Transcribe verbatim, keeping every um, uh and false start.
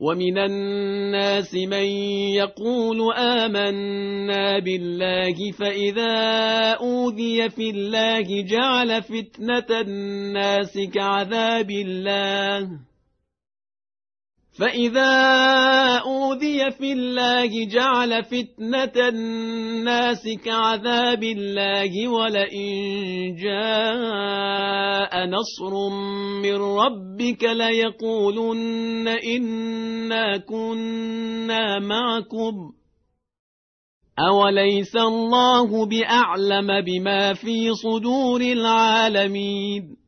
ومن الناس من يقول آمنا بالله فإذا أوذي في الله جعل فتنة الناس كعذاب الله فإذا أوذي في الله جعل فتنة الناس كعذاب الله ولئن جاء نصر من ربك ليقولن إنا كنا معكم أوليس الله بأعلم بما في صدور العالمين